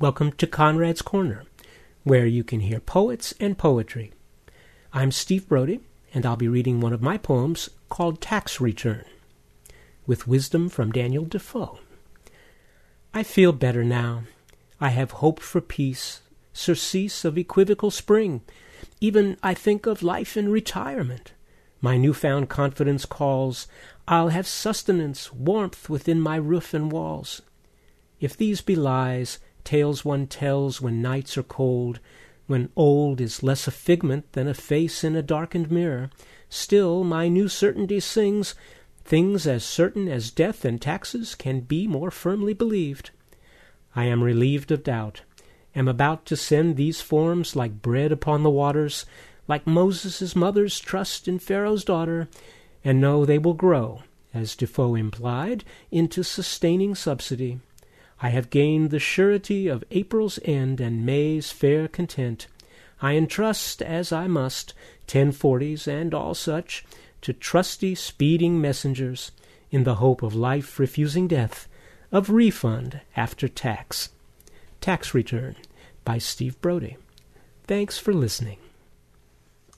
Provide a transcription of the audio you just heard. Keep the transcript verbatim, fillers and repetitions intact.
Welcome to Conrad's Corner, where you can hear poets and poetry. I'm Steve Brody, and I'll be reading one of my poems called Tax Return, with wisdom from Daniel Defoe. I feel better now. I have hope for peace, surcease of equivocal spring. Even I think of life in retirement. My newfound confidence calls. I'll have sustenance, warmth within my roof and walls. If these be lies, tales one tells when nights are cold, when old is less a figment than a face in a darkened mirror, still my new certainty sings, things as certain as death and taxes can be more firmly believed. I am relieved of doubt, am about to send these forms like bread upon the waters, like Moses' mother's trust in Pharaoh's daughter, and know they will grow, as Defoe implied, into sustaining subsidy. I have gained the surety of April's end and May's fair content. I entrust, as I must, ten forties and all such, to trusty speeding messengers, in the hope of life refusing death, of refund after tax. Tax Return by Steve Brody. Thanks for listening.